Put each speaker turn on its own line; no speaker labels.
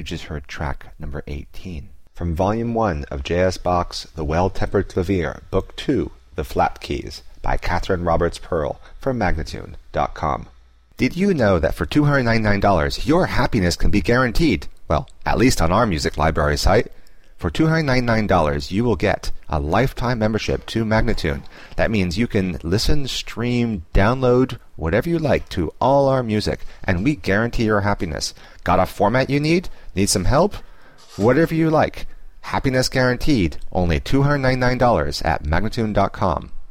You just heard track number 18. From Volume 1 of J.S. Bach's The Well-Tempered Clavier, Book 2, The Flat Keys, by Catherine Roberts Pearl from Magnatune.com. Did you know that for $299, your happiness can be guaranteed? Well, at least on our music library site. For $299, you will get a lifetime membership to Magnatune. That means you can listen, stream, download, whatever you like to all our music, and we guarantee your happiness. Got a format you need? Need some help? Whatever you like. Happiness guaranteed. Only $299 at Magnatune.com.